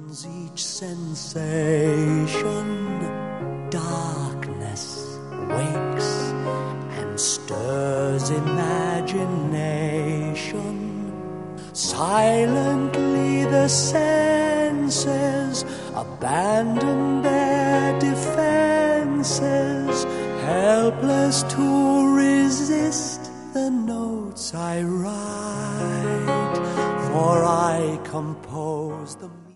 Each sensation, darkness wakes and stirs imagination. Silently the senses abandon their defenses, helpless to resist the notes I write, for I compose them.